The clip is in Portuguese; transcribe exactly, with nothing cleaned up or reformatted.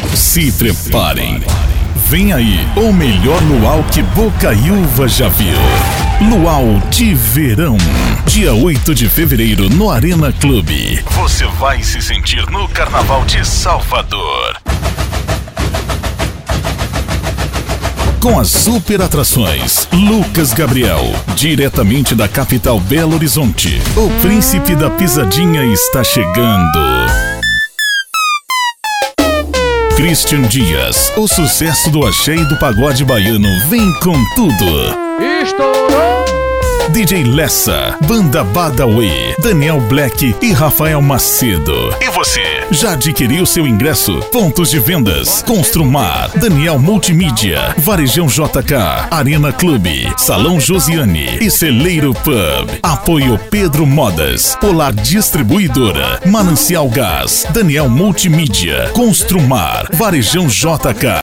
Se preparem. Vem aí o melhor luau que Bocaiúva já viu. Luau de verão. Dia oito de fevereiro no Arena Clube. Você vai se sentir no Carnaval de Salvador. Com as super atrações, Lucas Gabriel, diretamente da capital Belo Horizonte. O príncipe da pisadinha está chegando. Christian Dias, o sucesso do axé e do pagode baiano, vem com tudo. Estourou! D J Lessa, Banda Badawi, Daniel Black e Rafael Macedo. E você, já adquiriu seu ingresso? Pontos de vendas: Construmar, Daniel Multimídia, Varejão J K, Arena Clube, Salão Josiane e Celeiro Pub. Apoio Pedro Modas, Polar Distribuidora, Manancial Gás, Daniel Multimídia, Construmar, Varejão J K.